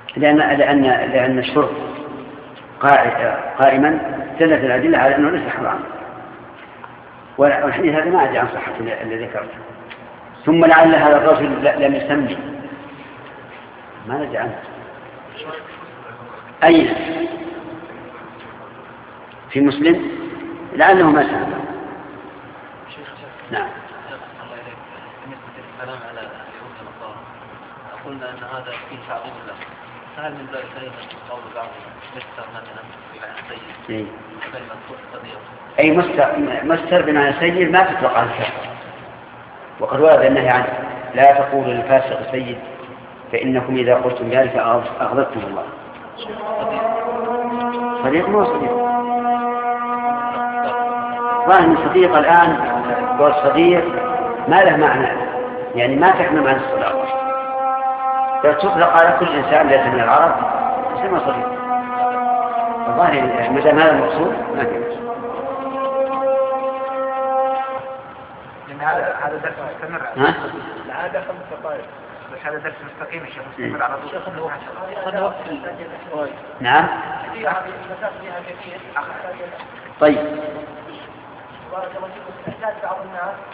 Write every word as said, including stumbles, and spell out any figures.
لأن لأن لأن الشرب قائما دلت الأدلة على أنه ليس حرام، والحديث هذا ما أدري عن صحة الذي ذكرته. ثم لعل هذا الرجل لم يسمي، ما ندري عنه. أين في مسلم؟ لعله ما سمع. نعم. الكلام على اليهود والنصارى قلنا أن هذا فيه تعظيم الله، فهل من ذلك أيضا قول بعضهم مستر مثلا بمعنى سيد كلمة صديق؟ أي مستر مستر بمعنى سيد ما تطلق على الكافر، وقد ورد النهي عنه: لا تقولوا للفاسق سيد فإنكم إذا قلتم ذلك أغضبتم الله. صديق مو صديق، ظاهر صديق الآن والصديق ما له معنى، يعني ما تحمل معنى الصداقة، بل تطلق على كل إنسان ليس من العرب يسمى صديق. الظاهر مدام هذا المقصود ما في مقصود. هذا هذا درس مستمر. ها؟ هذا خمس دقائق بس، هذا درس مستقيم يا شيخ، مستمر على طول. نعم. طيب.